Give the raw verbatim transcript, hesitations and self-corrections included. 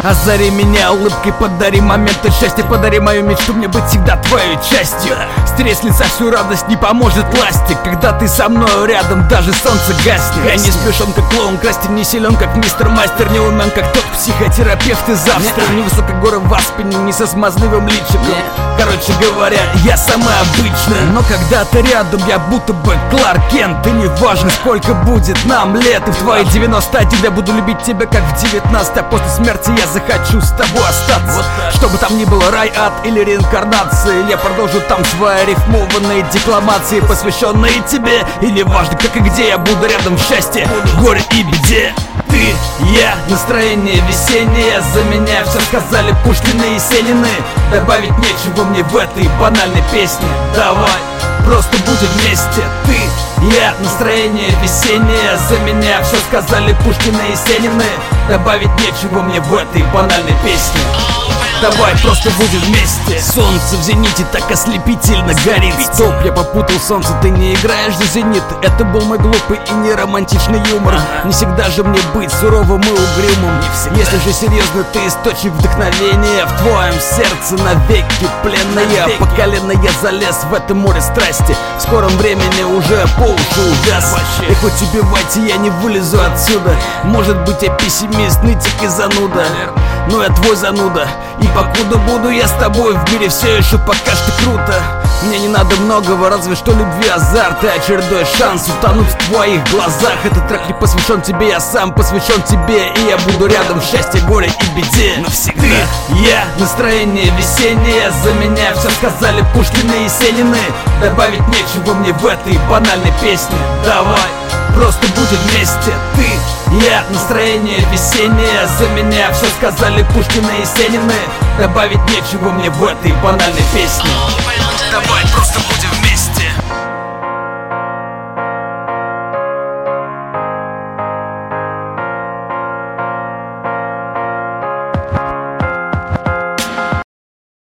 Озари меня улыбкой, подари моменты счастья, подари мою мечту мне быть всегда твоей частью. Стереть с лица всю радость не поможет ластик, когда ты со мной рядом, даже солнце гаснет. Я не спешен, как клоун, красти не силен, как мистер Мастер, не умен, как тот психотерапевт из Австрии. Не высокой горы в Аспене, не со смазливым личиком. Короче говоря, я самая обычная, но когда ты рядом, я будто бы Кларк Кент. И не важно, сколько будет нам лет, и в твои девяносто один я буду любить тебя как в девятнадцать, а после смерти я захочу с тобой остаться. Вот чтобы там ни было рай, ад или реинкарнации, я продолжу там свои рифмованные декламации, посвященные тебе. И не важно, как и где, я буду рядом в счастье, горе и беде. Ты, я, настроение весеннее, за меня все сказали Пушкин и Есенины. Добавить нечего мне в этой банальной песне. Давай, просто будем вместе. Ты, я, настроение весеннее, за меня все сказали Пушкин и Есенины. Добавить нечего мне в этой банальной песне. Давай просто будем вместе. Солнце в зените так ослепительно горит. Стоп, я попутал солнце, ты не играешь за зенит. Это был мой глупый и неромантичный юмор. Не всегда же мне быть суровым и угрюмым. Если же серьезно, ты источник вдохновения. В твоем сердце навеки пленная. По колено я залез в это море страсти. В скором времени уже по уши увяз. И хоть убивайте, я не вылезу отсюда. Может быть, я пессимист, нытик и зануда, но я твой зануда. И покуда буду я с тобой, в мире все еще пока что круто. Мне не надо многого, разве что любви, азарт и очередной шанс утонуть в твоих глазах. Этот трек не посвящен тебе, я сам посвящен тебе. И я буду рядом в счастье, горе и беде. Навсегда. Ты, я, настроение весеннее, за меня все сказали Пушкин и Есенины. Добавить нечего мне в этой банальной песне. Давай, просто будем вместе. Ты, я, настроение весеннее, за меня все сказали Пушкин и Есенины. Добавить нечего мне в этой банальной песне. Давай, просто будем